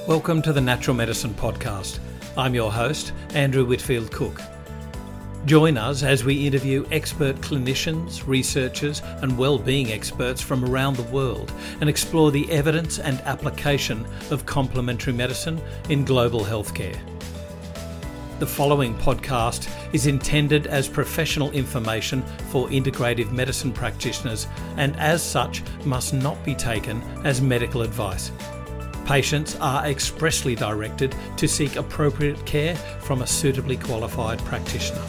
Welcome to the Natural Medicine Podcast. I'm your host, Andrew Whitfield Cook. Join us as we interview expert clinicians, researchers and well-being experts from around the world and explore the evidence and application of complementary medicine in global healthcare. The following podcast is intended as professional information for integrative medicine practitioners and as such must not be taken as medical advice. Patients are expressly directed to seek appropriate care from a suitably qualified practitioner.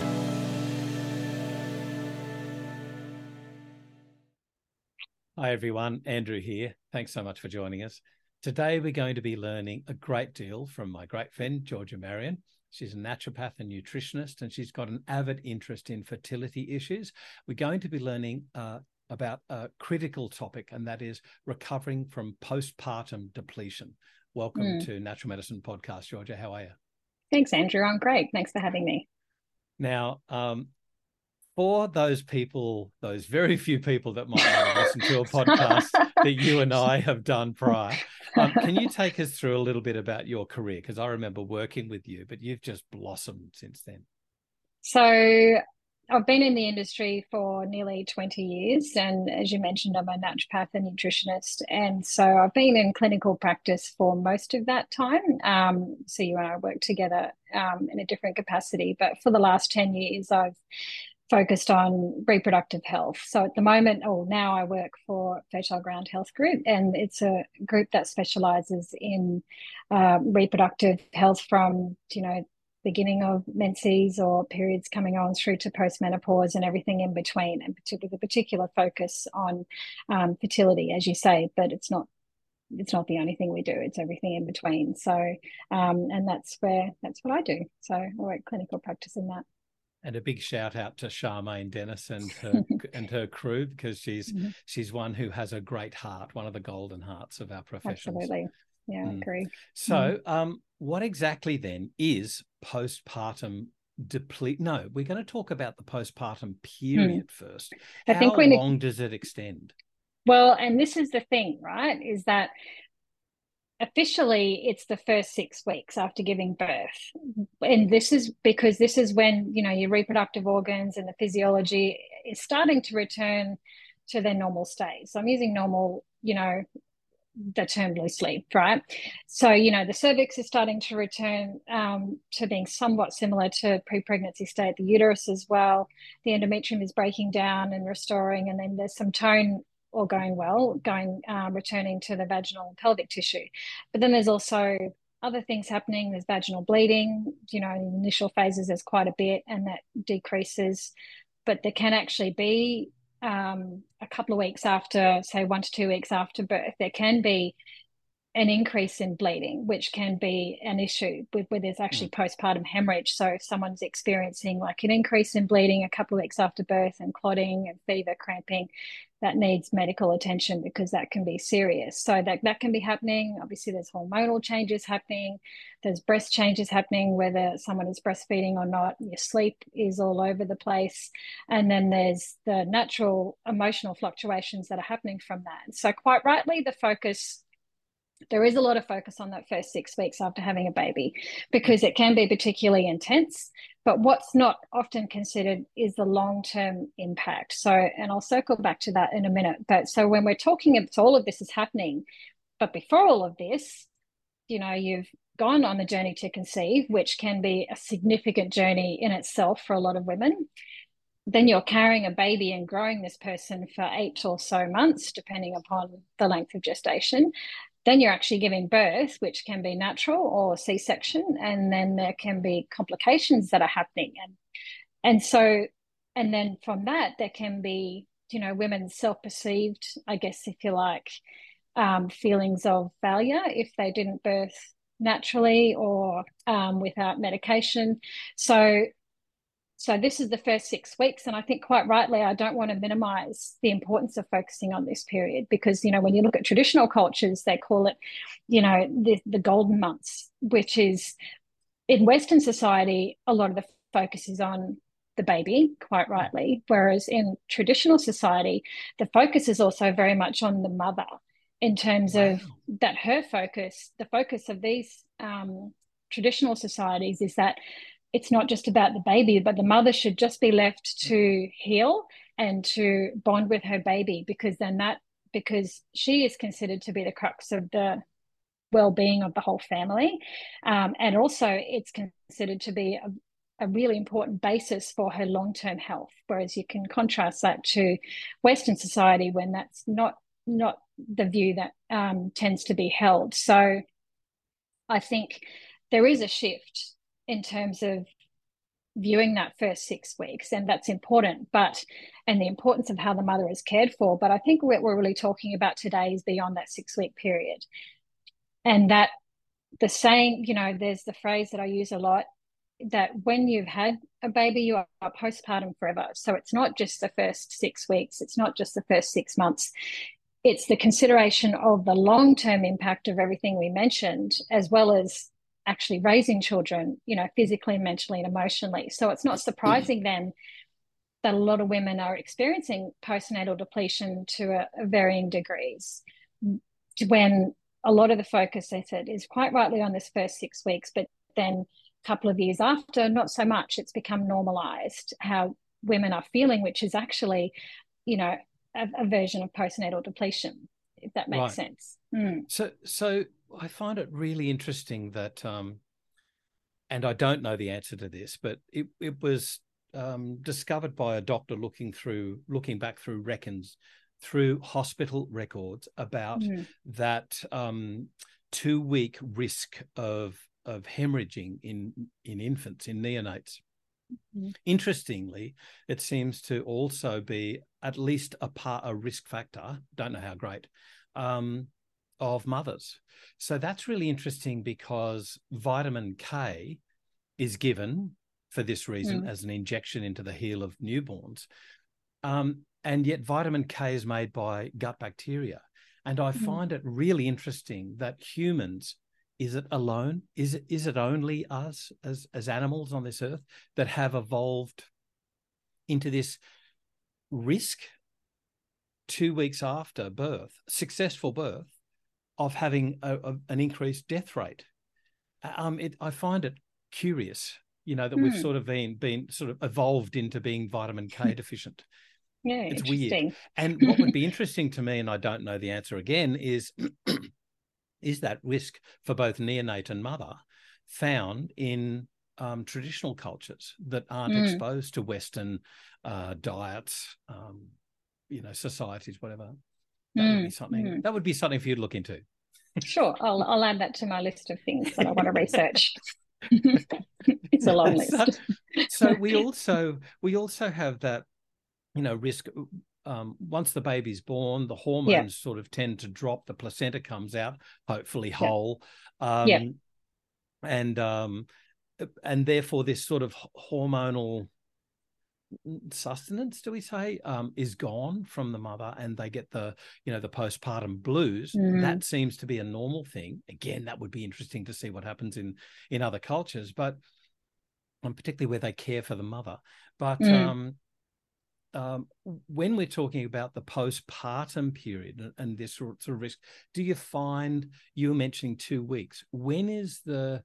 Hi everyone, Andrew here. Thanks so much for joining us. Today we're going to be learning a great deal from my great friend, Georgia Marion. She's a naturopath and nutritionist, and she's got an avid interest in fertility issues. We're going to be learning about a critical topic, and that is recovering from postpartum depletion. Welcome to Natural Medicine Podcast, Georgia. How are you? Thanks, Andrew. I'm great. Thanks for having me. Now, for those people, those very few people that might not have listened to a podcast that you and I have done prior, can you take us through a little bit about your career? Because I remember working with you, but you've just blossomed since then. So I've been in the industry for nearly 20 years. And as you mentioned, I'm a naturopath and nutritionist. And so I've been in clinical practice for most of that time. So you and I work together in a different capacity. But for the last 10 years, I've focused on reproductive health. So at the moment, now I work for Fertile Ground Health Group, and it's a group that specialises in reproductive health from, beginning of menses or periods coming on through to postmenopause and everything in between, and with a particular focus on fertility, as you say, but it's not the only thing we do. It's everything in between. So, and that's what I do. So I work clinical practice in that. And a big shout out to Charmaine Dennis and her crew, because she's one who has a great heart, one of the golden hearts of our professions. Absolutely. Yeah, I agree. So what exactly then is postpartum deplete? No, we're going to talk about the postpartum period first. How long does it extend? Well, and this is the thing, right, is that officially it's the first 6 weeks after giving birth. And this is because this is when, your reproductive organs and the physiology is starting to return to their normal state. So I'm using normal, the term loosely, right? So, the cervix is starting to return to being somewhat similar to pre-pregnancy state, the uterus as well. The endometrium is breaking down and restoring, and then there's some tone or returning to the vaginal and pelvic tissue. But then there's also other things happening. There's vaginal bleeding, in the initial phases, there's quite a bit, and that decreases. But there can actually be a couple of weeks after, say 1 to 2 weeks after birth, there can be an increase in bleeding, which can be an issue where there's actually postpartum hemorrhage. So if someone's experiencing like an increase in bleeding a couple of weeks after birth and clotting and fever, cramping, that needs medical attention, because that can be serious. So that can be happening. Obviously, there's hormonal changes happening. There's breast changes happening, whether someone is breastfeeding or not. Your sleep is all over the place. And then there's the natural emotional fluctuations that are happening from that. So quite rightly, there is a lot of focus on that first 6 weeks after having a baby, because it can be particularly intense. But what's not often considered is the long-term impact. So, and I'll circle back to that in a minute. But so when we're talking, so all of this is happening, but before all of this, you've gone on the journey to conceive, which can be a significant journey in itself for a lot of women. Then you're carrying a baby and growing this person for 8 or so months, depending upon the length of gestation. Then you're actually giving birth, which can be natural or C-section, and then there can be complications that are happening. And then from that, there can be, women's self-perceived, I guess, if you like, feelings of failure if they didn't birth naturally or without medication. So this is the first 6 weeks. And I think quite rightly, I don't want to minimize the importance of focusing on this period, because, when you look at traditional cultures, they call it, the golden months, which is in Western society, a lot of the focus is on the baby, quite rightly. Whereas in traditional society, the focus is also very much on the mother in terms Wow. of that her focus, the focus of these traditional societies is that it's not just about the baby, but the mother should just be left to heal and to bond with her baby, because she is considered to be the crux of the well-being of the whole family. And also it's considered to be a really important basis for her long-term health. Whereas you can contrast that to Western society when that's not the view that tends to be held. So I think there is a shift in terms of viewing that first 6 weeks, and that's important, and the importance of how the mother is cared for. But I think what we're really talking about today is beyond that 6-week period. And that the saying, there's the phrase that I use a lot, that when you've had a baby, you are postpartum forever. So it's not just the first 6 weeks, it's not just the first 6 months. It's the consideration of the long-term impact of everything we mentioned, as well as actually raising children, physically, mentally, and emotionally. So it's not surprising then that a lot of women are experiencing postnatal depletion to a varying degrees, when a lot of the focus, I said, is quite rightly on this first 6 weeks, but then a couple of years after, not so much. It's become normalized how women are feeling, which is actually, a version of postnatal depletion, if that makes sense. So I find it really interesting that, and I don't know the answer to this, but it was discovered by a doctor looking back through hospital records about that 2-week risk of hemorrhaging in infants, in neonates. Interestingly, it seems to also be at least a risk factor, don't know how great, of mothers. So that's really interesting, because vitamin K is given for this reason as an injection into the heel of newborns. And yet vitamin K is made by gut bacteria. And I find it really interesting that humans, is it alone? Is it only us as animals on this earth that have evolved into this risk 2 weeks after birth, successful birth, of having an increased death rate? I find it curious, that we've sort of been sort of evolved into being vitamin K deficient. Yeah, it's interesting. Weird. And what would be interesting to me, and I don't know the answer again, is that risk for both neonate and mother found in traditional cultures that aren't exposed to Western diets, societies, whatever. That would be something. That would be something for you to look into. Sure, I'll add that to my list of things that I want to research. It's a long list. So we also have that, risk. Once the baby's born, the hormones sort of tend to drop. The placenta comes out, hopefully whole, and therefore this sort of hormonal sustenance, do we say, is gone from the mother, and they get the postpartum blues. That seems to be a normal thing. Again, that would be interesting to see what happens in other cultures, but particularly where they care for the mother. But when we're talking about the postpartum period and this sort of risk, do you find, you were mentioning 2 weeks, when is the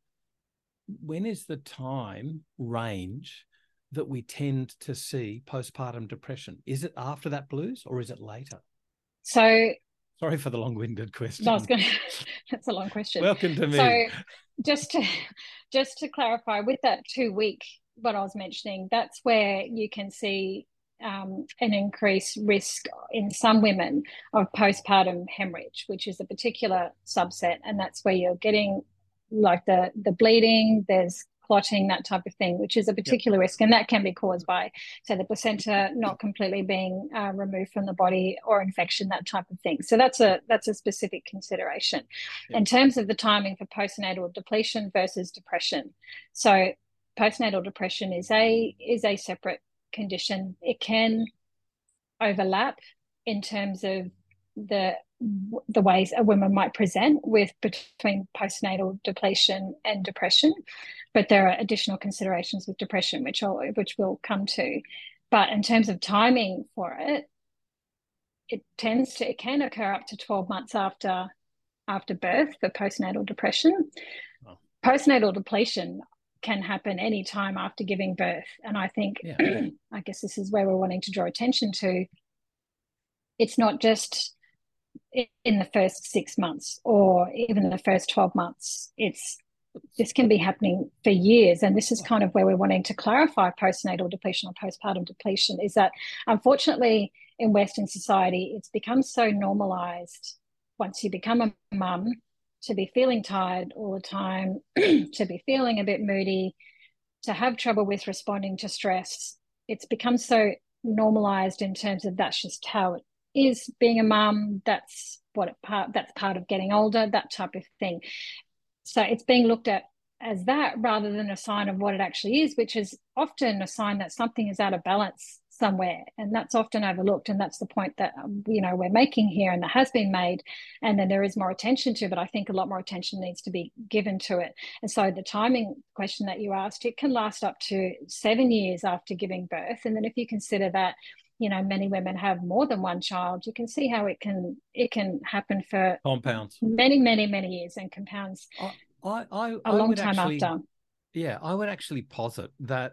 time range that we tend to see postpartum depression? Is it after that blues, or is it later? So, sorry for the long-winded question. No, that's a long question. Welcome to me. So just to clarify, with that 2 week, what I was mentioning, that's where you can see an increased risk in some women of postpartum hemorrhage, which is a particular subset, and that's where you're getting like the bleeding, there's clotting, that type of thing, which is a particular risk, and that can be caused by, say, the placenta not completely being removed from the body, or infection, that type of thing. So that's a specific consideration. In terms of the timing for postnatal depletion versus depression, so postnatal depression is a separate condition. It can overlap in terms of the ways a woman might present with between postnatal depletion and depression, but there are additional considerations with depression which we'll come to. But in terms of timing for it, it can occur up to 12 months after birth for postnatal depression. Oh. Postnatal depletion can happen any time after giving birth. And I think, I guess this is where we're wanting to draw attention to. It's not just in the first 6 months or even the first 12 months. This can be happening for years. And this is kind of where we're wanting to clarify postnatal depletion or postpartum depletion, is that unfortunately in Western society, it's become so normalized once you become a mum to be feeling tired all the time, to be feeling a bit moody, to have trouble with responding to stress. It's become so normalized in terms of that's just how it is being a mum. That's part of getting older, that type of thing. So it's being looked at as that rather than a sign of what it actually is, which is often a sign that something is out of balance somewhere. And that's often overlooked. And that's the point that, we're making here and that has been made. And then there is more attention to, but I think a lot more attention needs to be given to it. And so the timing question that you asked, it can last up to 7 years after giving birth. And then if you consider that, many women have more than one child, you can see how it can happen for compounds many, many, many years and compounds a long time after. Yeah, I would actually posit that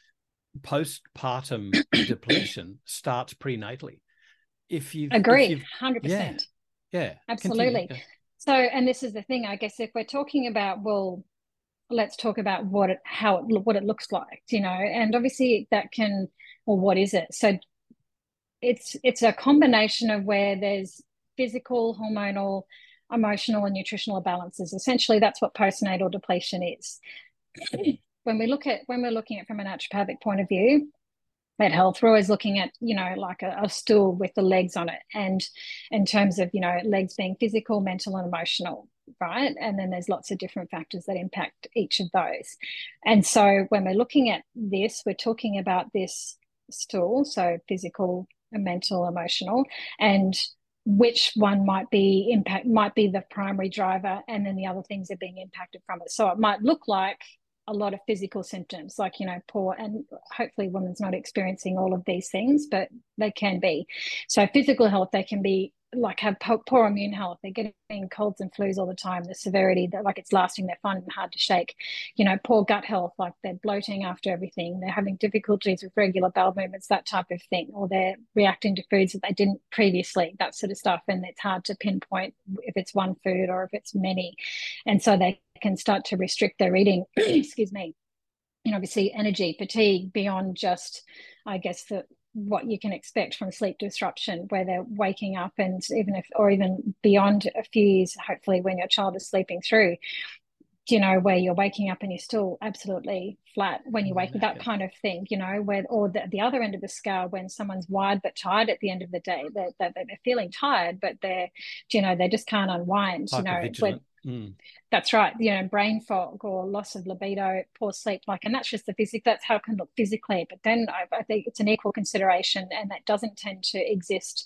postpartum depletion starts prenatally. If you 100%. Yeah, absolutely. Continue. So, and this is the thing, I guess, if we're talking about, well, let's talk about what it looks like, and obviously that can, or what is it? So it's a combination of where there's physical, hormonal, emotional, and nutritional imbalances. Essentially, that's what postnatal depletion is. When we're looking at from a naturopathic point of view at health, we're always looking at, like a stool with the legs on it. And in terms of, legs being physical, mental, and emotional, right? And then there's lots of different factors that impact each of those. And so when we're looking at this, we're talking about this stool, so physical, mental, emotional, and which one might be the primary driver, and then the other things are being impacted from it. So it might look like a lot of physical symptoms, like, poor, and hopefully women's not experiencing all of these things, but they can be. So physical health, they can be like have poor immune health. They're getting colds and flus all the time. The severity, that like it's lasting, they're fun and hard to shake. Poor gut health, like they're bloating after everything. They're having difficulties with regular bowel movements, that type of thing, or they're reacting to foods that they didn't previously, that sort of stuff. And it's hard to pinpoint if it's one food or if it's many. And so they can start to restrict their eating. Excuse me. And obviously energy, fatigue beyond just, I guess, what you can expect from sleep disruption, where they're waking up, and even beyond a few years, hopefully when your child is sleeping through, where you're waking up and you're still absolutely flat when you wake, that kind of thing, or the other end of the scale, when someone's wired but tired at the end of the day, they're feeling tired, but they just can't unwind, That's right. Brain fog or loss of libido, poor sleep, and that's just that's how it can look physically. But then I think it's an equal consideration, and that doesn't tend to exist.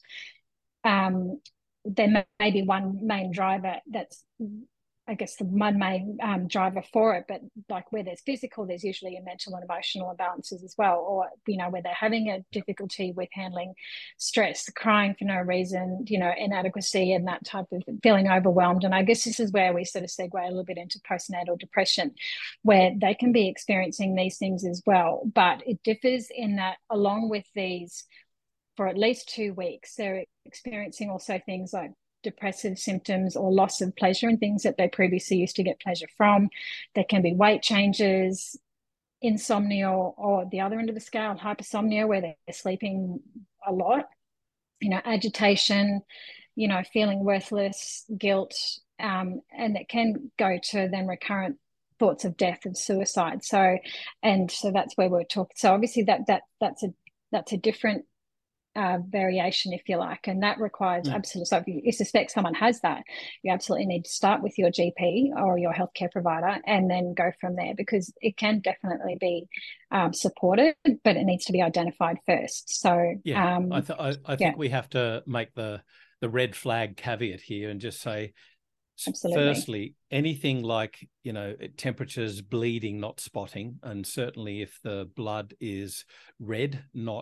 There may be one main driver that's, I guess, the one main driver for it, but like where there's physical, there's usually a mental and emotional imbalances as well, or, where they're having a difficulty with handling stress, crying for no reason, inadequacy, and that type of feeling overwhelmed. And I guess this is where we sort of segue a little bit into postnatal depression, where they can be experiencing these things as well, but it differs in that along with these, for at least 2 weeks, they're experiencing also things like depressive symptoms or loss of pleasure in things that they previously used to get pleasure from. There can be weight changes, insomnia, or the other end of the scale, hypersomnia, where they're sleeping a lot, agitation, feeling worthless, guilt, and it can go to then recurrent thoughts of death and suicide. So that's where we're talking. So obviously that's a different variation, if you like, and that requires absolutely. So if you suspect someone has that, you absolutely need to start with your GP or your healthcare provider, and then go from there, because it can definitely be supported, but it needs to be identified first. So I think we have to make the red flag caveat here and just say, absolutely. Firstly, anything like, temperatures, bleeding, not spotting, and certainly if the blood is red, not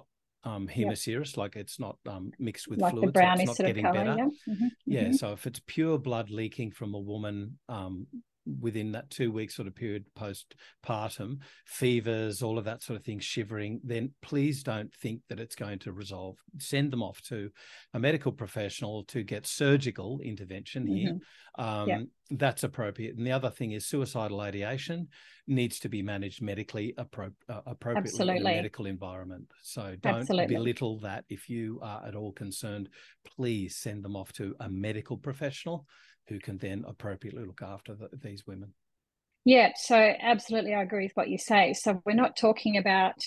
hemoceros, like it's not mixed with like fluid, the brownish so it's not sort of getting colour, better. yeah. Mm-hmm. Yeah, Mm-hmm. so if it's pure blood leaking from a woman within that 2-week sort of period postpartum, fevers, all of that sort of thing, shivering, then please don't think that it's going to resolve. Send them off to a medical professional to get surgical intervention here. That's appropriate. And the other thing is suicidal ideation needs to be managed medically appropriately in a medical environment. So don't belittle that. If you are at all concerned, please send them off to a medical professional who can then appropriately look after these women. Yeah, so absolutely, I agree with what you say. So we're not talking about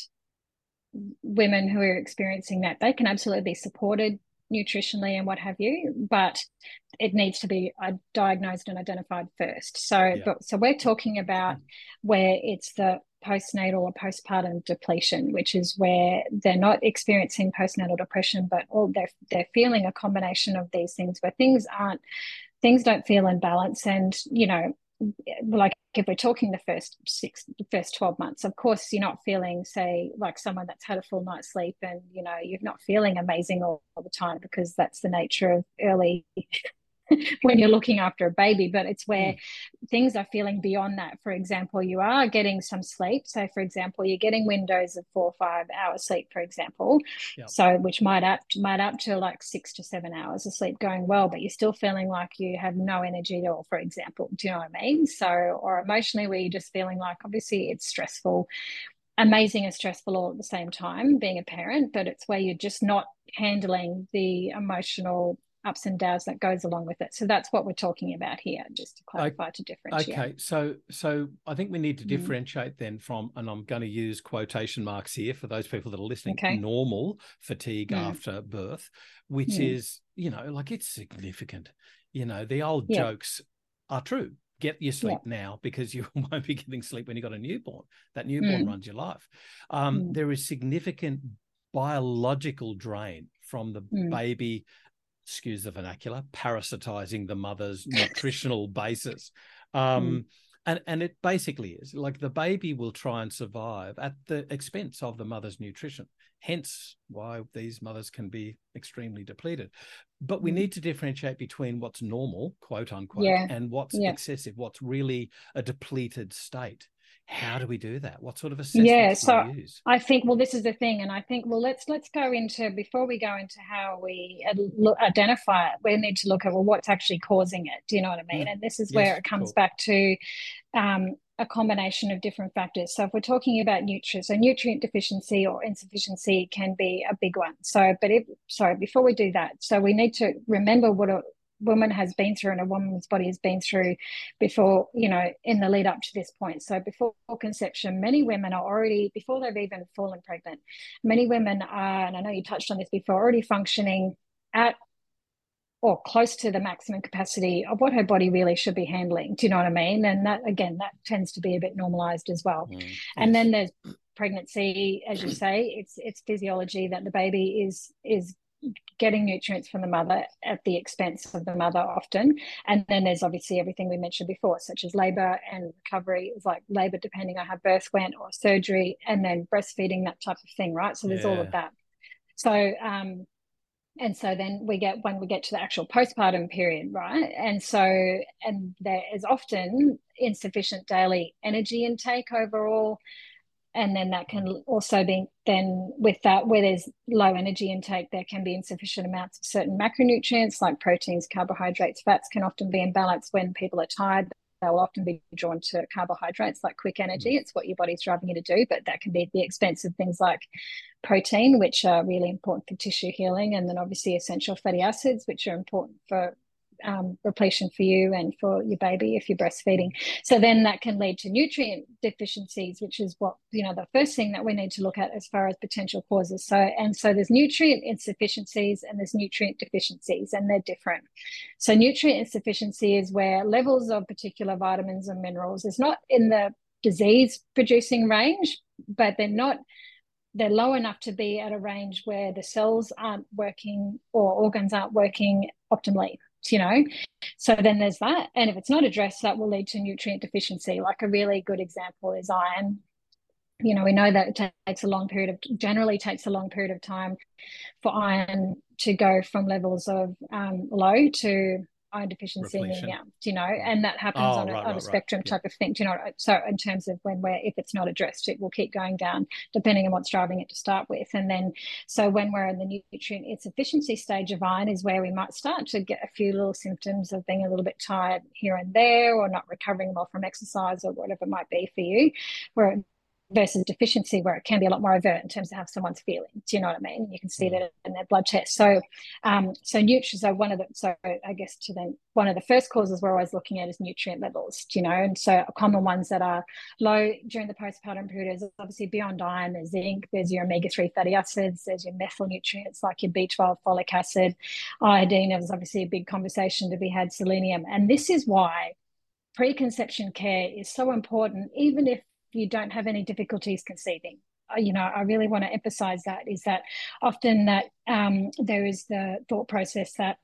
women who are experiencing that. They can absolutely be supported nutritionally and what have you, but it needs to be diagnosed and identified first. So we're talking about where it's the postnatal or postpartum depletion, which is where they're not experiencing postnatal depression, but they're feeling a combination of these things where things don't feel in balance. And, like if we're talking the first 12 months, of course, you're not feeling, say, like someone that's had a full night's sleep and, you're not feeling amazing all the time, because that's the nature of early when you're looking after a baby. But it's where things are feeling beyond that. For example, you are getting some sleep. So, for example, you're getting windows of 4 or 5 hours sleep, for example. So, which might up to like 6 to 7 hours of sleep going well, but you're still feeling like you have no energy at all, for example. Do you know what I mean? So, or emotionally, where you're just feeling like, obviously it's stressful, amazing and stressful all at the same time, being a parent, but it's where you're just not handling the emotional ups and downs that goes along with it. So that's what we're talking about here, just to clarify, to differentiate. Okay, so I think we need to differentiate then from, and I'm going to use quotation marks here for those people that are listening, normal fatigue after birth, which is, like it's significant. The old jokes are true. Get your sleep now, because you won't be getting sleep when you've got a newborn. That newborn runs your life. There is significant biological drain from the baby, excuse the vernacular, parasitizing the mother's nutritional basis. And it basically is like the baby will try and survive at the expense of the mother's nutrition, hence why these mothers can be extremely depleted. But we need to differentiate between what's normal, quote unquote, and what's excessive, what's really a depleted state. How do we do that? What sort of assessments do you use? I think, this is the thing. And I think, let's go into, before we go into how we identify it, we need to look at, what's actually causing it. Do you know what I mean? And this is where it comes back to a combination of different factors. So if we're talking about nutrient deficiency or insufficiency can be a big one. So before we do that, so we need to remember what a woman has been through and a woman's body has been through before, in the lead up to this point. So before conception, many women are already, before they've even fallen pregnant, many women are, and I know you touched on this before, already functioning at or close to the maximum capacity of what her body really should be handling. Do you know what I mean? And that, again, that tends to be a bit normalized as well. And then there's pregnancy, as you say, it's physiology that the baby is getting nutrients from the mother at the expense of the mother often. And then there's obviously everything we mentioned before, such as labor and recovery. It's like labor depending on how birth went, or surgery, and then breastfeeding, that type of thing, right? So there's all of that. So and so then when we get to the actual postpartum period, right? And there is often insufficient daily energy intake overall. And then that can also be, then with that, where there's low energy intake, there can be insufficient amounts of certain macronutrients like proteins, carbohydrates, fats can often be imbalanced. When people are tired, they'll often be drawn to carbohydrates like quick energy. It's what your body's driving you to do, but that can be at the expense of things like protein, which are really important for tissue healing, and then obviously essential fatty acids, which are important for repletion for you and for your baby if you're breastfeeding. So then that can lead to nutrient deficiencies, which is what, the first thing that we need to look at as far as potential causes. So there's nutrient insufficiencies and there's nutrient deficiencies, and they're different. So nutrient insufficiency is where levels of particular vitamins and minerals is not in the disease producing range, but they're low enough to be at a range where the cells aren't working or organs aren't working optimally. So then there's that. And if it's not addressed, that will lead to nutrient deficiency. Like a really good example is iron. We know that it generally takes a long period of time for iron to go from levels of low to iron deficiency Repletion. anemia, and that happens Oh, on right, a right, right. spectrum Yep. type of thing, so in terms of if it's not addressed, it will keep going down depending on what's driving it to start with. And then, so when we're in the nutrient insufficiency stage of iron is where we might start to get a few little symptoms of being a little bit tired here and there, or not recovering well from exercise, or whatever it might be for you, where versus deficiency, where it can be a lot more overt in terms of how someone's feeling. Do you know what I mean? You can see that in their blood test. So nutrients are I guess one of the first causes we're always looking at is nutrient levels, and so common ones that are low during the postpartum period is obviously beyond iron. There's zinc, there's your omega-3 fatty acids, there's your methyl nutrients like your B12, folic acid, iodine. There's obviously a big conversation to be had, selenium. And this is why preconception care is so important, even if you don't have any difficulties conceiving. I really want to emphasize that, is that often that there is the thought process that,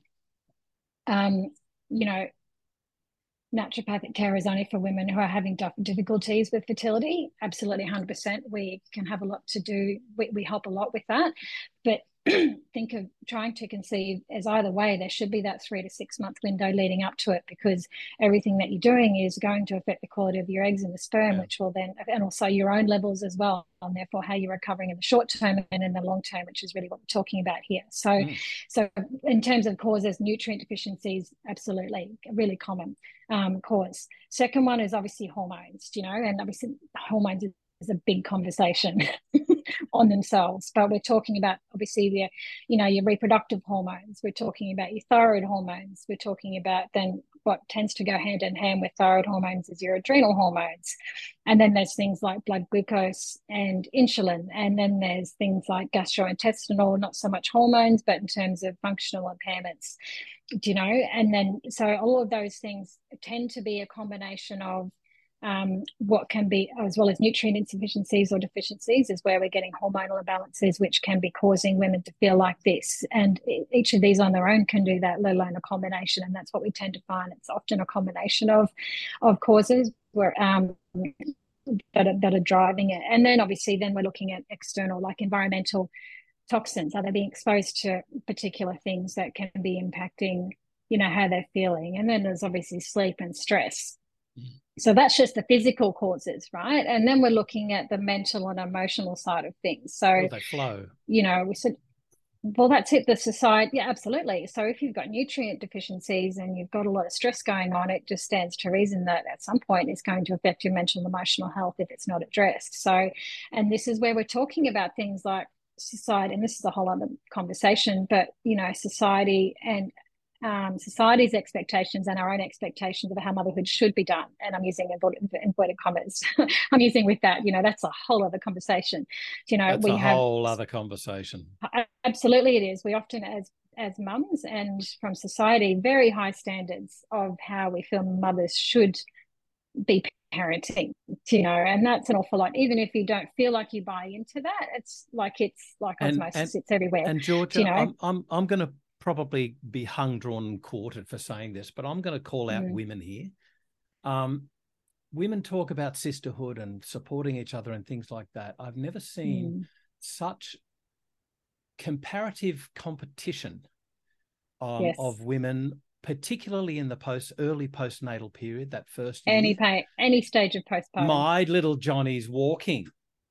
naturopathic care is only for women who are having difficulties with fertility. Absolutely, 100%. We can have a lot to do. We help a lot with that. But think of trying to conceive as either way. There should be that 3 to 6 month window leading up to it, because everything that you're doing is going to affect the quality of your eggs and the sperm, which will then, and also your own levels as well, and therefore how you're recovering in the short term and in the long term, which is really what we're talking about here. So in terms of causes, nutrient deficiencies, absolutely, a really common cause. Second one is obviously hormones, and obviously hormones is a big conversation on themselves, but we're talking about obviously your reproductive hormones. We're talking about your thyroid hormones. We're talking about then what tends to go hand in hand with thyroid hormones is your adrenal hormones. And then there's things like blood glucose and insulin. And then there's things like gastrointestinal, not so much hormones, but in terms of functional impairments, and then so all of those things tend to be a combination of what can be, as well as nutrient insufficiencies or deficiencies, is where we're getting hormonal imbalances, which can be causing women to feel like this. And each of these on their own can do that, let alone a combination. And that's what we tend to find. It's often a combination of causes where that are driving it. And then obviously then we're looking at external, like environmental toxins. Are they being exposed to particular things that can be impacting, how they're feeling? And then there's obviously sleep and stress. So that's just the physical causes, right? And then we're looking at the mental and emotional side of things. So they flow. We said, well, that's it. The society, yeah, absolutely. So if you've got nutrient deficiencies and you've got a lot of stress going on, it just stands to reason that at some point it's going to affect your mental and emotional health if it's not addressed. So, and this is where we're talking about things like society, and this is a whole other conversation, but society and society's expectations and our own expectations of how motherhood should be done. And I'm using inverted commas. I'm using with that, that's a whole other conversation. That's a whole other conversation. Absolutely, it is. We often, as mums and from society, very high standards of how we feel mothers should be parenting, and that's an awful lot. Even if you don't feel like you buy into that, it's like osmosis. It's everywhere. And Georgia, I'm going to probably be hung, drawn, and quartered for saying this, but I'm going to call out women here. Women talk about sisterhood and supporting each other and things like that. I've never seen such comparative competition of women, particularly in the early postnatal period, that first year. Any stage of postpartum. My little Johnny's walking.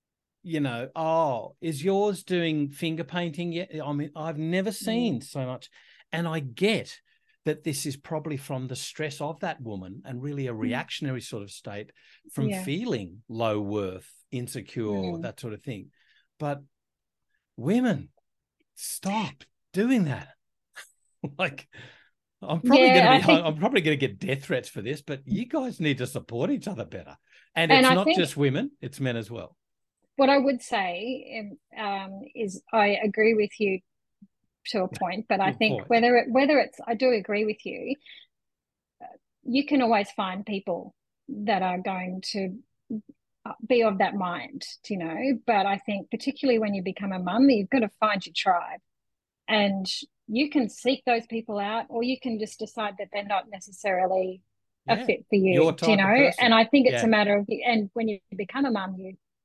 Is yours doing finger painting yet? I mean, I've never seen so much. And I get that this is probably from the stress of that woman and really a reactionary sort of state from feeling low worth, insecure, that sort of thing. But women, stop doing that. Like, I'm probably going to get death threats for this, but you guys need to support each other better. And it's not just women, it's men as well. What I would say is I agree with you to a point, but I think whether it's, I do agree with you. You can always find people that are going to be of that mind, but I think particularly when you become a mum, you've got to find your tribe, and you can seek those people out, or you can just decide that they're not necessarily a fit for you, your type of person. And I think it's a matter of, and when you become a mum,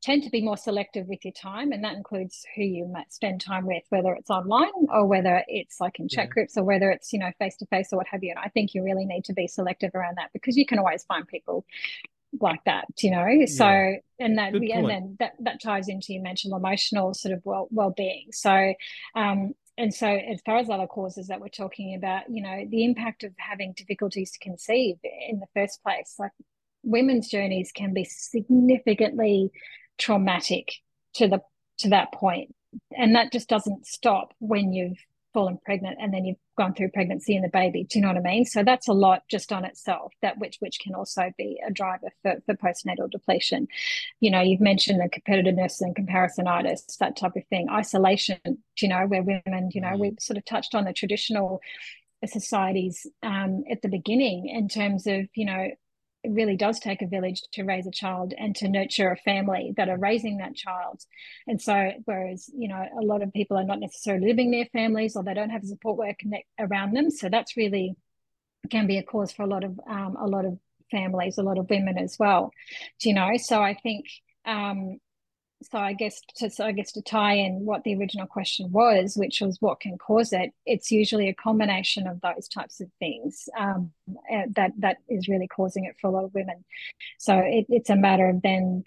tend to be more selective with your time, and that includes who you might spend time with, whether it's online or whether it's like in chat groups or whether it's, you know, face to face or what have you. And I think you really need to be selective around that, because you can always find people like that, you know. So and then that ties into your mental emotional sort of well-being. So and so as far as other causes that we're talking about, you know, the impact of having difficulties to conceive in the first place, like women's journeys can be significantly traumatic to that point, and that just doesn't stop when you've fallen pregnant and then you've gone through pregnancy and the baby. Do you know what I mean? So that's a lot just on itself, that which can also be a driver for postnatal depletion. You know, you've mentioned the competitiveness and comparisonitis, that type of thing. Isolation, you know, where women, you know, we sort of touched on the traditional societies at the beginning in terms of, you know, it really does take a village to raise a child and to nurture a family that are raising that child. And so, whereas, you know, a lot of people are not necessarily living near families, or they don't have a support work around them. So that's really can be a cause for a lot of families, a lot of women as well. You know, so I think so I guess to tie in what the original question was, which was what can cause it, it's usually a combination of those types of things that is really causing it for a lot of women. So it's a matter of then,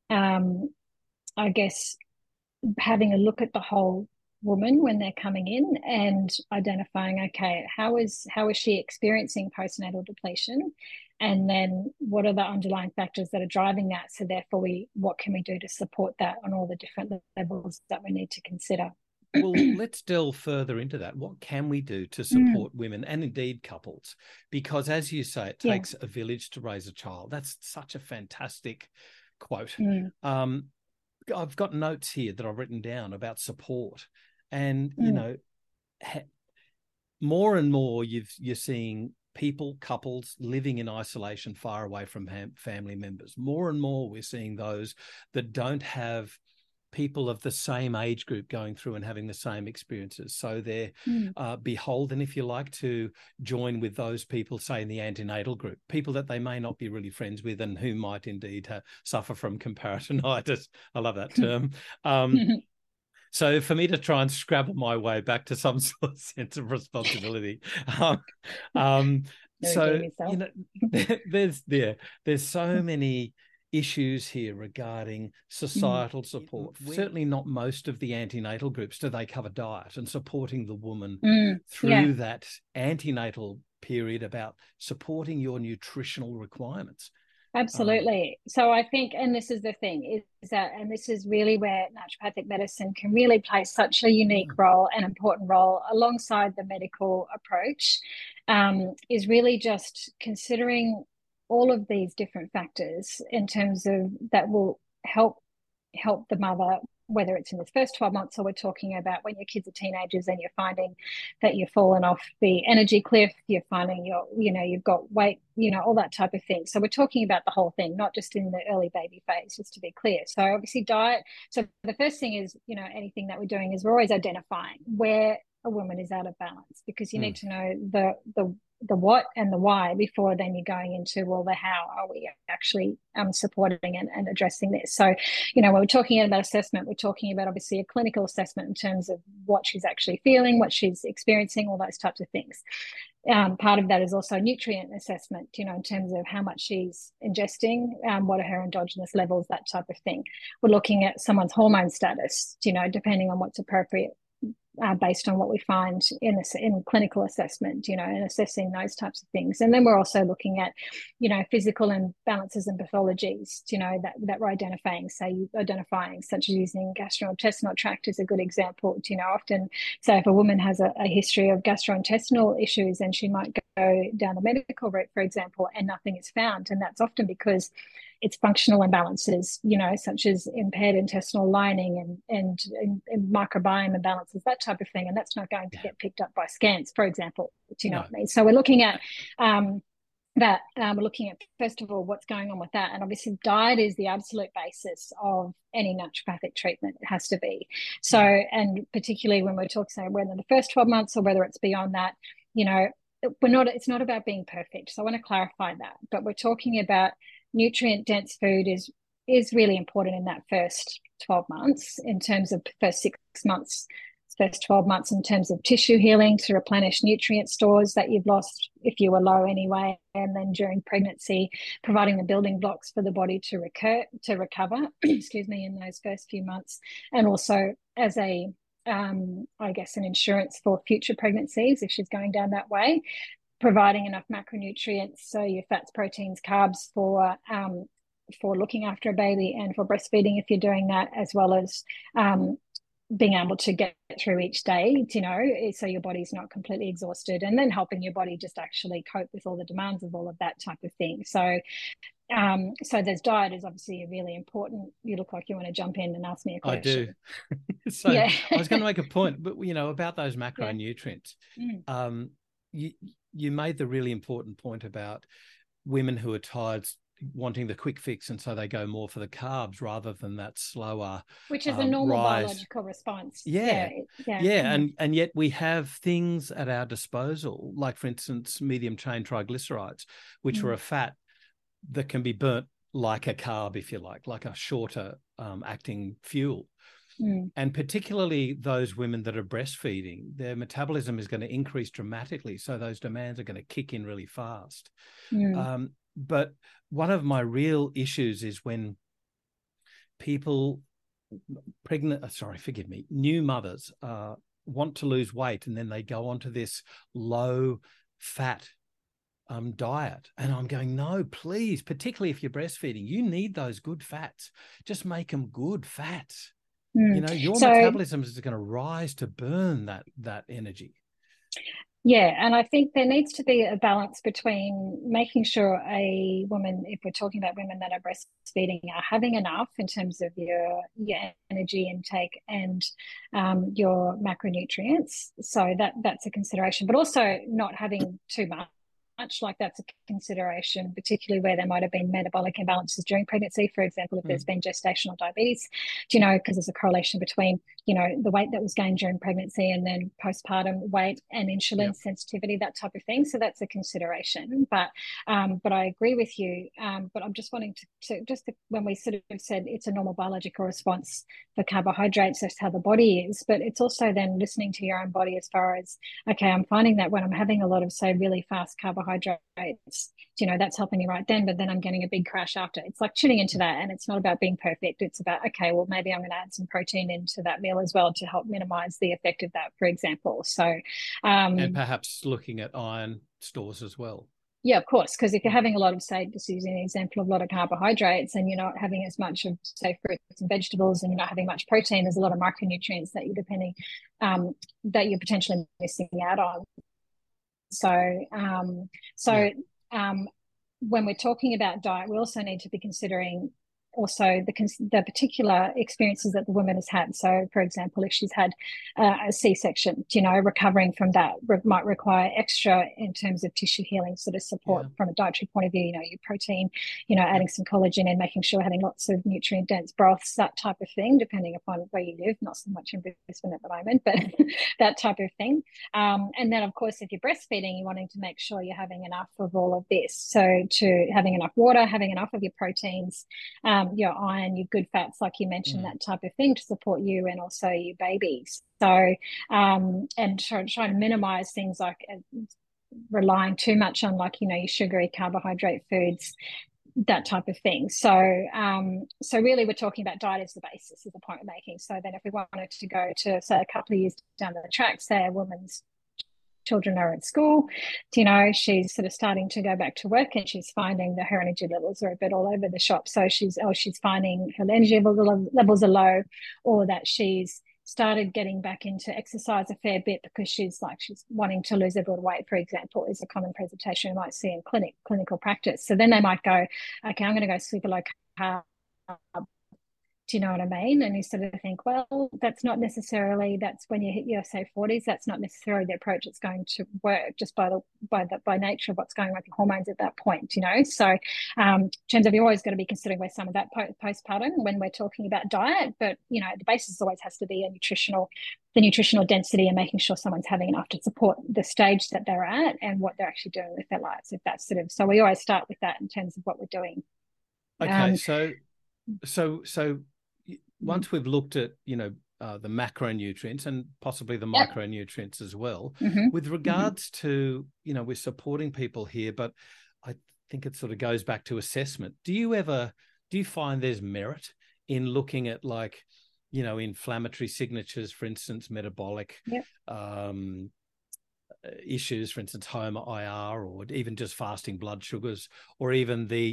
I guess, having a look at the whole woman when they're coming in and identifying, okay, how is she experiencing postnatal depletion, and then what are the underlying factors that are driving that, so therefore what can we do to support that on all the different levels that we need to consider. Well, let's delve further into that. What can we do to support women and indeed couples? Because as you say, it takes a village to raise a child. That's such a fantastic quote. I've got notes here that I've written down about support, and you know, more and more you're seeing couples living in isolation, far away from family members. More and more we're seeing those that don't have people of the same age group going through and having the same experiences. So they're beholden, if you like, to join with those people, say in the antenatal group, people that they may not be really friends with and who might indeed suffer from comparisonitis. I love that term. So for me to try and scrabble my way back to some sort of sense of responsibility. So, you know, there's so many issues here regarding societal support. Certainly not most of the antenatal groups do they cover diet and supporting the woman through that antenatal period, about supporting your nutritional requirements. Absolutely. So I think, and this is the thing, is that, and this is really where naturopathic medicine can really play such a unique role, an important role alongside the medical approach, is really just considering all of these different factors in terms of that will help the mother, whether it's in the first 12 months or we're talking about when your kids are teenagers and you're finding that you've fallen off the energy cliff, you're finding you've got weight, you know, all that type of thing. So we're talking about the whole thing, not just in the early baby phase, just to be clear. So obviously diet. So the first thing is, you know, anything that we're doing is we're always identifying where a woman is out of balance, because you need to know the what and the why before then you're going into, well, the how are we actually supporting and addressing this. So, you know, when we're talking about assessment, we're talking about obviously a clinical assessment in terms of what she's actually feeling, what she's experiencing, all those types of things. Part of that is also nutrient assessment, you know, in terms of how much she's ingesting, what are her endogenous levels, that type of thing. We're looking at someone's hormone status, you know, depending on what's appropriate, based on what we find in clinical assessment, you know, and assessing those types of things. And then we're also looking at, you know, physical imbalances and pathologies, you know, that we're identifying, such as using gastrointestinal tract is a good example. You know, often, so if a woman has a history of gastrointestinal issues, and she might go down the medical route, for example, and nothing is found. And that's often because it's functional imbalances, you know, such as impaired intestinal lining and microbiome imbalances, that type of thing. And that's not going to get picked up by scans, for example. Do you know what I mean? So we're looking at that. We're looking at, first of all, what's going on with that. And obviously diet is the absolute basis of any naturopathic treatment. It has to be. So, and particularly when we're talking, say, whether in the first 12 months or whether it's beyond that, you know, it's not about being perfect. So I want to clarify that. But we're talking about nutrient dense food is is really important in that first 12 months, in terms of first 6 months, first 12 months in terms of tissue healing to replenish nutrient stores that you've lost if you were low anyway. And then during pregnancy, providing the building blocks for the body to recover, excuse me, in those first few months. And also as a, I guess, an insurance for future pregnancies, if she's going down that way, providing enough macronutrients, so your fats, proteins, carbs for looking after a baby and for breastfeeding if you're doing that, as well as being able to get through each day, so your body's not completely exhausted, and then helping your body just actually cope with all the demands of all of that type of thing. So there's diet is obviously really important. You look like you want to jump in and ask me a question. I do. So yeah. I was going to make a point, but about those macronutrients. Yeah. You made the really important point about women who are tired wanting the quick fix, and so they go more for the carbs rather than that slower, which is a normal rise. Biological response. Yeah. And yet we have things at our disposal, like for instance medium chain triglycerides, which are a fat that can be burnt like a carb, if you like a shorter acting fuel. And particularly those women that are breastfeeding, their metabolism is going to increase dramatically, so those demands are going to kick in really fast. But one of my real issues is when people, new mothers want to lose weight, and then they go onto this low fat diet. And I'm going, no, please, particularly if you're breastfeeding, you need those good fats. Just make them good fats. Your metabolism is going to rise to burn that energy. Yeah, and I think there needs to be a balance between making sure a woman, if we're talking about women that are breastfeeding, are having enough in terms of your energy intake and your macronutrients. So that's a consideration, but also not having too much. Like that's a consideration, particularly where there might have been metabolic imbalances during pregnancy, for example, if there's been gestational diabetes, because there's a correlation between, the weight that was gained during pregnancy and then postpartum weight and insulin sensitivity, that type of thing. So that's a consideration. But I agree with you. But I'm just wanting to when we sort of said it's a normal biological response for carbohydrates, that's how the body is. But it's also then listening to your own body as far as, okay, I'm finding that when I'm having a lot of, say, really fast carbohydrates, that's helping me right then, but then I'm getting a big crash after. It's like tuning into that, and it's not about being perfect. It's about, okay, well, maybe I'm going to add some protein into that meal as well to help minimize the effect of that, for example. So and perhaps looking at iron stores as well. Yeah, of course, because if you're having a lot of, say, just using an example of a lot of carbohydrates, and you're not having as much of, say, fruits and vegetables, and you're not having much protein, there's a lot of micronutrients that you're potentially missing out on. When we're talking about diet, we also need to be considering also the particular experiences that the woman has had. So, for example, if she's had a C-section, recovering from that might require extra in terms of tissue healing sort of support from a dietary point of view, your protein, adding some collagen and making sure having lots of nutrient-dense broths, that type of thing, depending upon where you live, not so much in Brisbane at the moment, but that type of thing. And then, of course, if you're breastfeeding, you're wanting to make sure you're having enough of all of this. So to having enough water, having enough of your proteins, your iron, your good fats, like you mentioned, that type of thing to support you and also your babies. So, and try to minimize things like relying too much on, like, your sugary carbohydrate foods, that type of thing. So really we're talking about diet as the basis, is the point we're making. So then if we wanted to go to, say, a couple of years down the track, say a woman's children are at school, she's sort of starting to go back to work, and she's finding that her energy levels are a bit all over the shop. So she's finding her energy levels are low, or that she's started getting back into exercise a fair bit because she's wanting to lose a bit of weight, for example, is a common presentation you might see in clinical practice. So then they might go, okay, I'm going to go super low carb. Do you know what I mean? And you sort of think, well, that's when you hit your, say, 40s, that's not necessarily the approach that's going to work, just by nature of what's going on with the hormones at that point, So in terms of, you're always going to be considering where some of that postpartum when we're talking about diet, but, the basis always has to be the nutritional density, and making sure someone's having enough to support the stage that they're at and what they're actually doing with their lives. If that's so we always start with that in terms of what we're doing. Okay, so So once we've looked at, the macronutrients and possibly the Yep. micronutrients as well, Mm-hmm. with regards to, we're supporting people here, but I think it sort of goes back to assessment. Do you find there's merit in looking at, like, inflammatory signatures, for instance, metabolic Yep. issues, for instance, HOMA-IR, or even just fasting blood sugars, or even the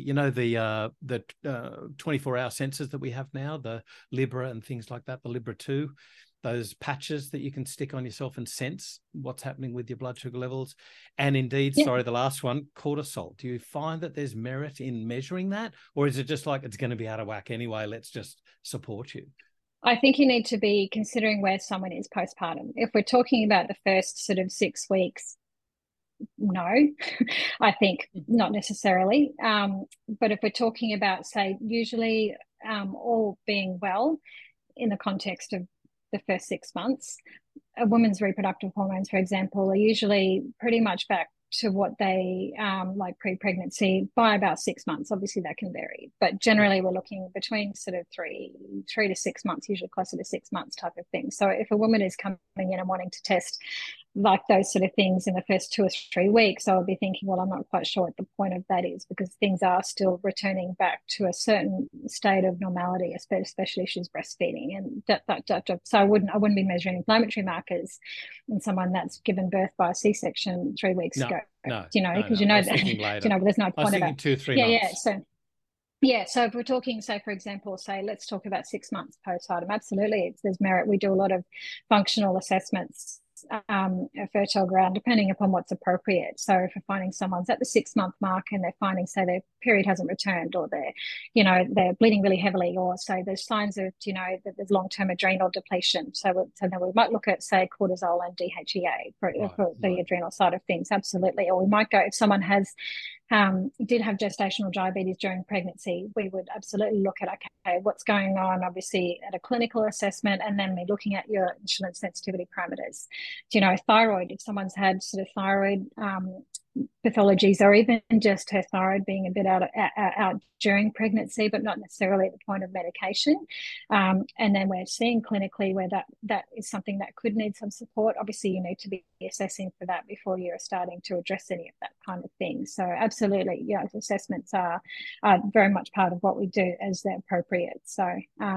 24-hour sensors that we have now, the Libra and things like that, the Libra 2, those patches that you can stick on yourself and sense what's happening with your blood sugar levels. And indeed, Yep. the last one, cortisol. Do you find that there's merit in measuring that, or is it just like it's going to be out of whack anyway, let's just support you? I think you need to be considering where someone is postpartum. If we're talking about the first sort of 6 weeks, no, I think not necessarily. But if we're talking about, say, usually all being well in the context of the first 6 months, a woman's reproductive hormones, for example, are usually pretty much back to what they like pre-pregnancy by about 6 months. Obviously, that can vary, but generally we're looking between sort of three to 6 months, usually closer to 6 months type of thing. So if a woman is coming in and wanting to test like those sort of things in the first 2 or 3 weeks, I would be thinking, well, I'm not quite sure what the point of that is, because things are still returning back to a certain state of normality, especially if she's breastfeeding. And so I wouldn't be measuring inflammatory markers in someone that's given birth by a C-section 3 weeks ago. No, because I was that thinking later. there's no point. I was thinking 2 or 3 months. So if we're talking, say, for example, let's talk about 6 months postpartum. Absolutely, there's merit. We do a lot of functional assessments, fertile ground, depending upon what's appropriate. So if we're finding someone's at the 6 month mark and they're finding, say, their period hasn't returned, or they're bleeding really heavily, or so there's signs of, that there's long-term adrenal depletion. So then we might look at, say, cortisol and DHEA for the adrenal side of things. Absolutely. Or we might go, if someone did have gestational diabetes during pregnancy, we would absolutely look at, okay, what's going on, obviously at a clinical assessment, and then we're looking at your insulin sensitivity parameters. Thyroid, if someone's had sort of thyroid pathologies, or even just her thyroid being a bit out during pregnancy, but not necessarily at the point of medication. And then we're seeing clinically where that is something that could need some support. Obviously, you need to be assessing for that before you're starting to address any of that kind of thing. So absolutely, assessments are very much part of what we do as they're appropriate. So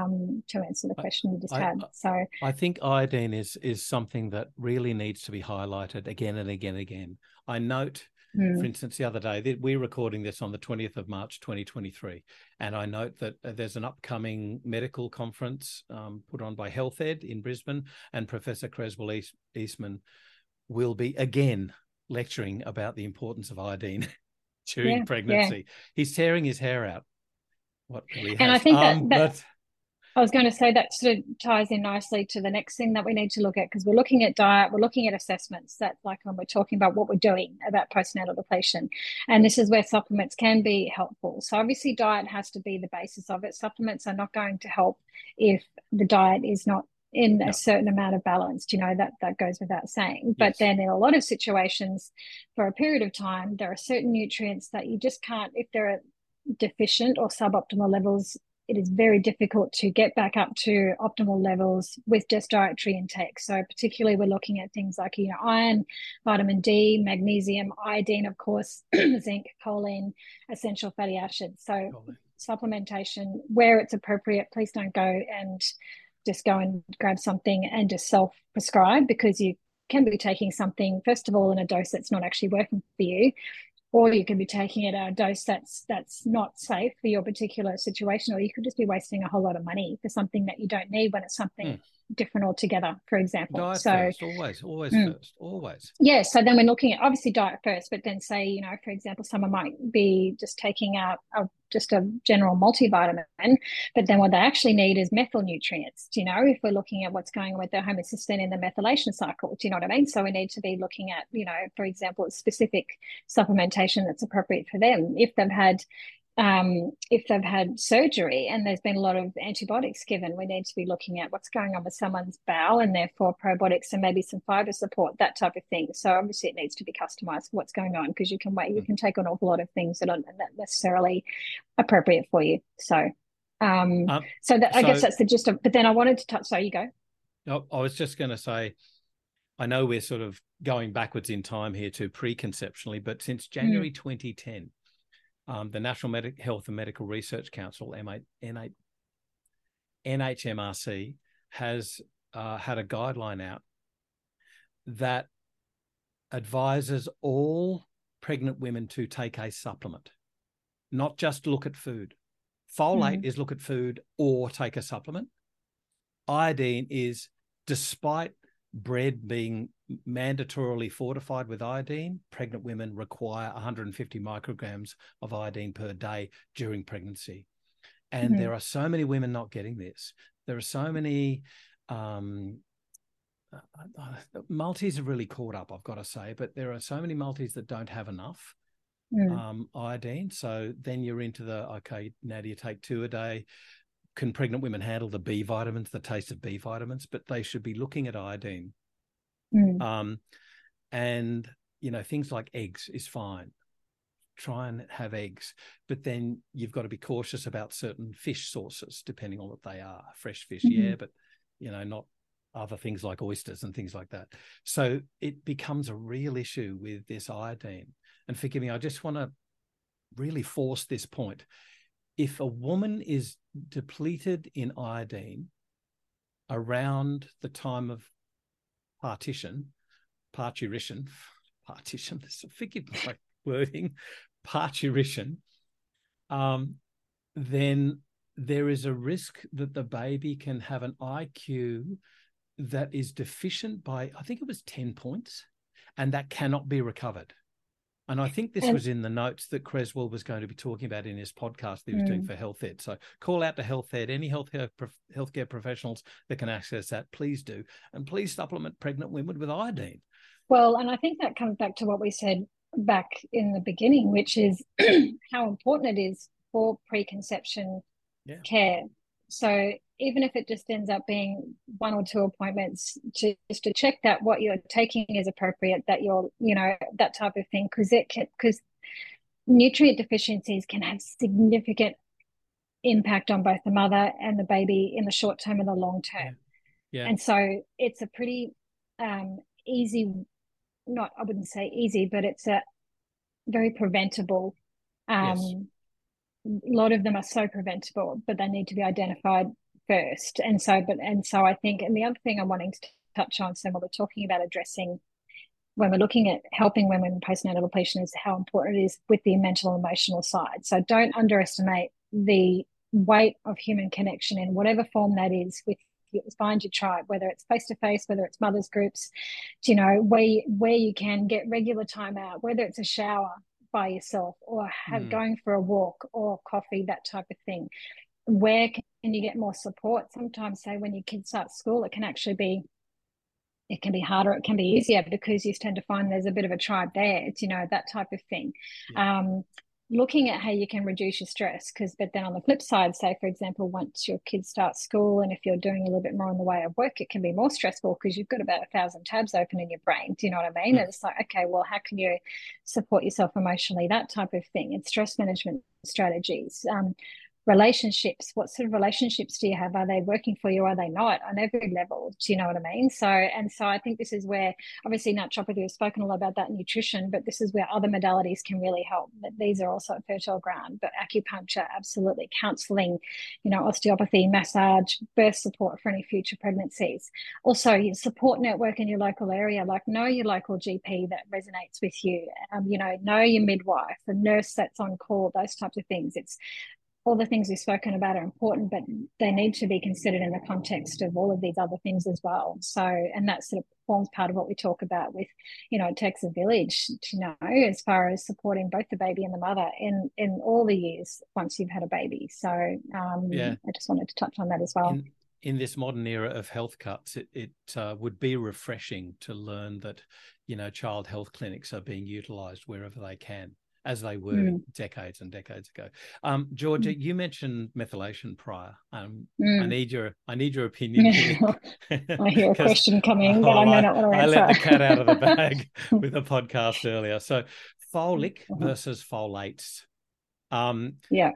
to answer the question you just had. So I think iodine is something that really needs to be highlighted again and again and again. I note, for instance, the other day, that we're recording this on the 20th of March, 2023. And I note that there's an upcoming medical conference put on by Health Ed in Brisbane, and Professor Creswell Eastman will be again lecturing about the importance of iodine during pregnancy. Yeah. He's tearing his hair out. What really has. And I think that I was going to say that sort of ties in nicely to the next thing that we need to look at, because we're looking at diet, we're looking at assessments, that like when we're talking about what we're doing about postnatal depletion. And this is where supplements can be helpful. So obviously diet has to be the basis of it. Supplements are not going to help if the diet is not in a certain amount of balance, that goes without saying. But then in a lot of situations, for a period of time, there are certain nutrients that you just can't, if they're deficient or suboptimal levels, it is very difficult to get back up to optimal levels with just dietary intake. So particularly we're looking at things like, iron, vitamin D, magnesium, iodine, of course, zinc, choline, essential fatty acids. So supplementation, where it's appropriate, please don't go and just go and grab something and just self-prescribe, because you can be taking something, first of all, in a dose that's not actually working for you, or you could be taking it at a dose that's not safe for your particular situation, or you could just be wasting a whole lot of money for something that you don't need when it's something different altogether, for example. Diet first, always first, always. Yeah, so then we're looking at obviously diet first, but then say, for example, someone might be just taking out just a general multivitamin, but then what they actually need is methyl nutrients, if we're looking at what's going on with their homocysteine in the methylation cycle, do you know what I mean? So we need to be looking at, for example, specific supplementation that's appropriate for them. If they've had surgery and there's been a lot of antibiotics given, we need to be looking at what's going on with someone's bowel, and therefore probiotics and maybe some fiber support, that type of thing. So obviously it needs to be customized for what's going on, because you can take an awful lot of things that aren't necessarily appropriate for you. So I guess that's the gist of. But then I wanted to touch. So you go. I was just going to say, I know we're sort of going backwards in time here to preconceptionally, but since January 2010, the National Health and Medical Research Council, NHMRC, has had a guideline out that advises all pregnant women to take a supplement, not just look at food. Folate is look at food or take a supplement. Iodine is, despite bread being mandatorily fortified with iodine, pregnant women require 150 micrograms of iodine per day during pregnancy. And there are so many women not getting this. There are so many multis have really caught up, I've got to say, but there are so many multis that don't have enough iodine. So then you're into okay, now do you take 2 a day? Can pregnant women handle the B vitamins, the taste of B vitamins? But they should be looking at iodine. And, things like eggs is fine. Try and have eggs, but then you've got to be cautious about certain fish sources, depending on what they are. Fresh fish, but, not other things like oysters and things like that. So it becomes a real issue with this iodine. And forgive me, I just want to really force this point. If a woman is depleted in iodine around the time of parturition, forgive my wording, parturition, then there is a risk that the baby can have an IQ that is deficient by, I think it was 10 points, and that cannot be recovered. And I think this was in the notes that Creswell was going to be talking about in his podcast that he was doing for Health Ed. So call out to Health Ed, any healthcare professionals that can access that, please do. And please supplement pregnant women with iodine. Well, and I think that comes back to what we said back in the beginning, which is how important it is for preconception care. So even if it just ends up being 1 or 2 appointments just to check that what you're taking is appropriate, that you're, that type of thing, because nutrient deficiencies can have significant impact on both the mother and the baby in the short term and the long term. And so it's a pretty easy, I wouldn't say easy, but it's a very preventable. A lot of them are so preventable, but they need to be identified first. And so I think, and the other thing I'm wanting to touch on, so when we're talking about addressing, when we're looking at helping women with postnatal depression, is how important it is with the mental and emotional side. So don't underestimate the weight of human connection in whatever form that is with find your tribe, whether it's face-to-face, whether it's mothers groups, where you can get regular time out, whether it's a shower by yourself or going for a walk or coffee, that type of thing. Where can you get more support? Sometimes, say, when your kids start school, it can be harder, it can be easier, because you tend to find there's a bit of a tribe there. It's, that type of thing. Looking at how you can reduce your stress, but then on the flip side, say, for example, once your kids start school and if you're doing a little bit more in the way of work, it can be more stressful because you've got about 1,000 tabs open in your brain. Do you know what I mean? And it's like, okay, well, how can you support yourself emotionally? That type of thing. And stress management strategies. Relationships, what sort of relationships do you have? Are they working for you? Are they not? On every level, do you know what I mean? So I think this is where, obviously naturopathy, we've spoken a lot about that, nutrition, but this is where other modalities can really help. But these are also fertile ground, but acupuncture, absolutely, counseling, osteopathy, massage, birth support for any future pregnancies. Also, your support network in your local area, like know your local GP that resonates with you, know your midwife, the nurse that's on call, those types of things. It's all the things we've spoken about are important, but they need to be considered in the context of all of these other things as well. So, and that sort of forms part of what we talk about with, it takes a village to know, as far as supporting both the baby and the mother in all the years once you've had a baby. So I just wanted to touch on that as well. In this modern era of health cuts, it would be refreshing to learn that, child health clinics are being utilised wherever they can, as they were decades and decades ago. Georgia, you mentioned methylation prior. I need your opinion here. I hear a question coming, but I may not want to answer. I let the cat out of the bag with the podcast earlier. So folic versus folates.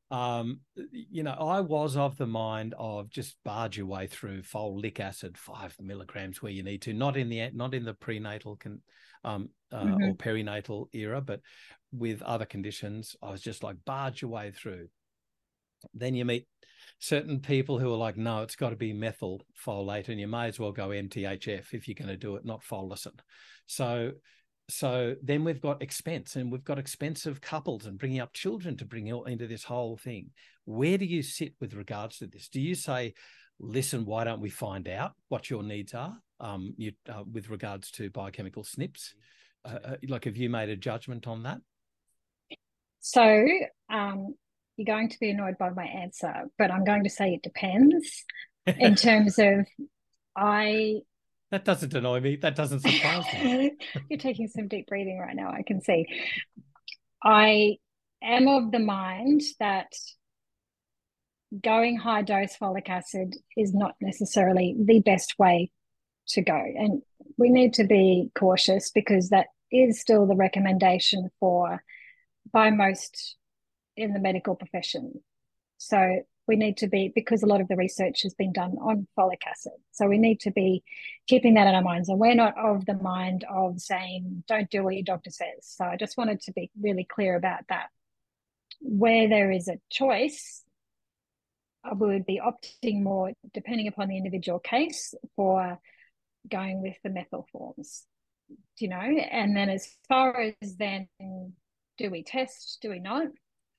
I was of the mind of just barge your way through folic acid, 5 milligrams where you need to, not in the prenatal or perinatal era, but with other conditions, I was just like, barge your way through. Then you meet certain people who are like, no, it's got to be methylfolate, and you may as well go MTHF if you're going to do it, not folicin. So then we've got expense, and we've got expensive couples and bringing up children to bring into this whole thing. Where do you sit with regards to this? Do you say, listen, why don't we find out what your needs are with regards to biochemical SNPs? Have you made a judgment on that? So you're going to be annoyed by my answer, but I'm going to say it depends in terms of That doesn't annoy me. That doesn't surprise me. You're taking some deep breathing right now, I can see. I am of the mind that going high dose folic acid is not necessarily the best way to go. And we need to be cautious because that is still the recommendation by most in the medical profession. So we need to be, because a lot of the research has been done on folic acid. So we need to be keeping that in our minds. And we're not of the mind of saying, don't do what your doctor says. So I just wanted to be really clear about that. Where there is a choice, I would be opting more, depending upon the individual case, for going with the methyl forms, and then as far as then, do we test, do we not?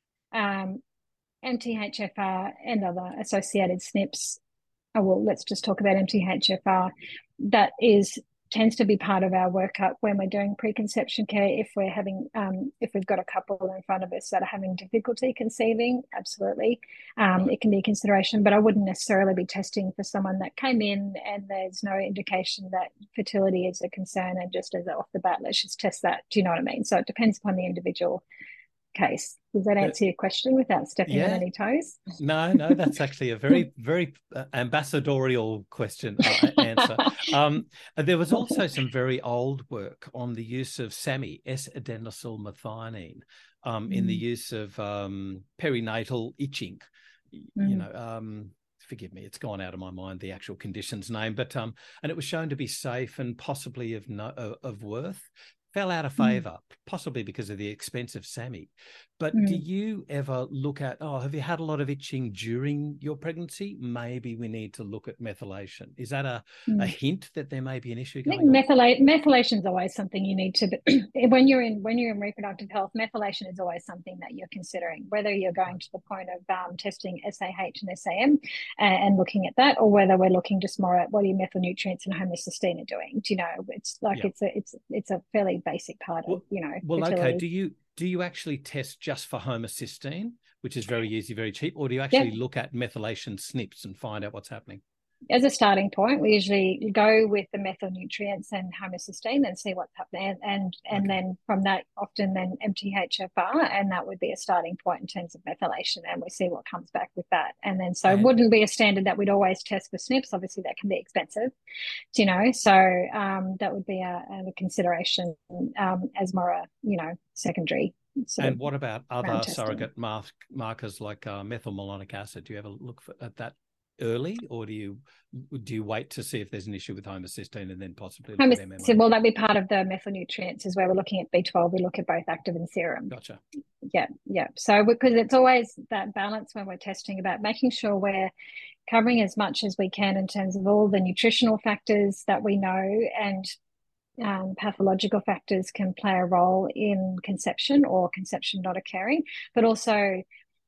MTHFR and other associated SNPs. Let's just talk about MTHFR. That tends to be part of our workup when we're doing preconception care. If we've got a couple in front of us that are having difficulty conceiving, absolutely, it can be a consideration. But I wouldn't necessarily be testing for someone that came in and there's no indication that fertility is a concern, and just as off the bat, let's just test that. Do you know what I mean? So it depends upon the individual case. Does that answer your question without stepping on any toes? No, that's actually a very, very ambassadorial question answer. There was also some very old work on the use of SAMe, S-adenosylmethionine, in the use of perinatal itching. Forgive me, it's gone out of my mind, the actual condition's name, but and it was shown to be safe and possibly of worth. Fell out of favour, possibly because of the expensive SAMe. But do you ever look at, have you had a lot of itching during your pregnancy? Maybe we need to look at methylation. Is that a hint that there may be an issue going on? Methylation is always something you need to, when you're in reproductive health, methylation is always something that you're considering, whether you're going to the point of testing SAH and SAM and looking at that, or whether we're looking just more at what your methyl nutrients and homocysteine are doing. It's like it's a fairly basic part of fertility. Okay. Do you actually test just for homocysteine, which is very easy, very cheap, or do you actually look at methylation SNPs and find out what's happening? As a starting point, we usually go with the methyl nutrients and homocysteine and see what's happening, and then from that, often then MTHFR, and that would be a starting point in terms of methylation, and we see what comes back with that. And then it wouldn't be a standard that we'd always test for SNPs. Obviously, that can be expensive, so that would be a consideration as more a secondary. And what about other surrogate markers like methylmalonic acid? Do you ever look at that early, or do you wait to see if there's an issue with homocysteine and then possibly look at MMO? Well, that'd be part of the methyl nutrients, is where we're looking at B12. We look at both active and serum. Gotcha. Yeah. So because it's always that balance when we're testing about making sure we're covering as much as we can in terms of all the nutritional factors that we know, and pathological factors can play a role in conception or conception not occurring. But also,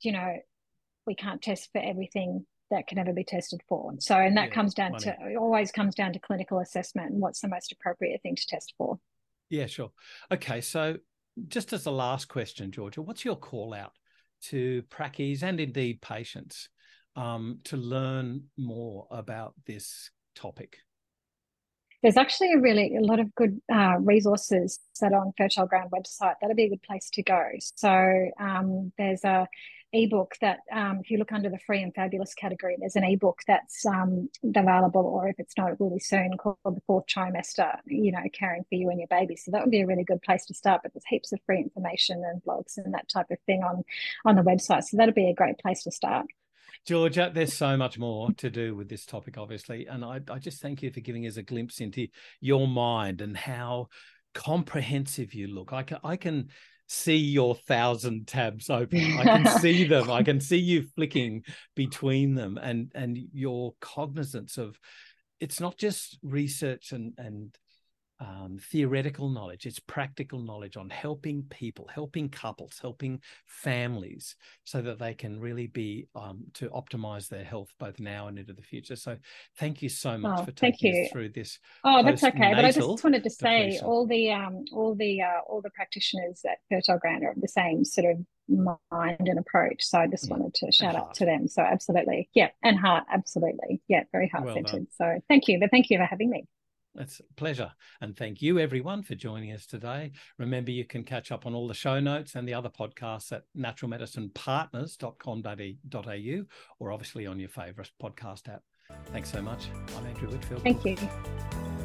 we can't test for everything that can ever be tested for. So, and that always comes down to clinical assessment and what's the most appropriate thing to test for. Yeah, sure. Okay, so just as the last question, Georgia, what's your call out to pracies and indeed patients to learn more about this topic? There's actually a lot of good resources that are on Fertile Ground website. That'd be a good place to go. So there's a ebook that if you look under the free and fabulous category, there's an ebook that's available, or if it's not, it will be soon, called The Fourth Trimester, caring for you and your baby. So that would be a really good place to start. But there's heaps of free information and blogs and that type of thing on the website. So that'd be a great place to start. Georgia, there's so much more to do with this topic, obviously. And I just thank you for giving us a glimpse into your mind and how comprehensive you look. I can see your 1,000 tabs open. I can see them. I can see you flicking between them, and your cognizance of it's not just research and theoretical knowledge. It's practical knowledge on helping people, helping couples, helping families, so that they can really be to optimize their health both now and into the future. So thank you so much for taking us through this. Oh, that's okay. But I just wanted to say all the practitioners at Fertile Ground are of the same sort of mind and approach. So I just wanted to shout out to them. So absolutely. Yeah. And heart. Absolutely. Yeah. Very heart-centered. So thank you. But thank you for having me. It's a pleasure. And thank you, everyone, for joining us today. Remember, you can catch up on all the show notes and the other podcasts at naturalmedicinepartners.com.au, or obviously on your favourite podcast app. Thanks so much. I'm Andrew Whitfield. Thank you.